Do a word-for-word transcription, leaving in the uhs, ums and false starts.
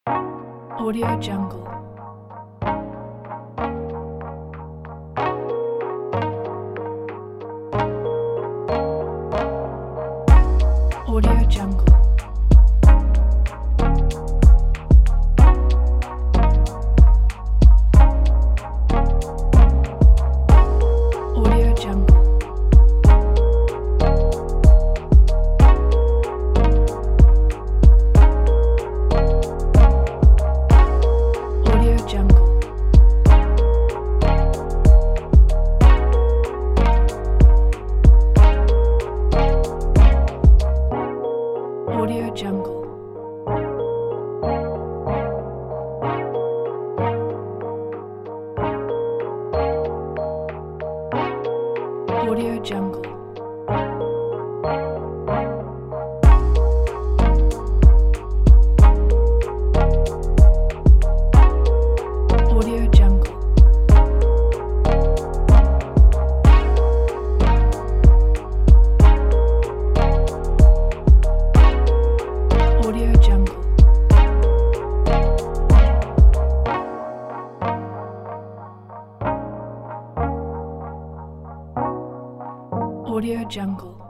Audio Jungle. Audio Jungle. Audio Jungle. Audio Jungle. Audio Jungle. Audio Jungle. Audio Jungle. Audio Jungle. Audio Jungle.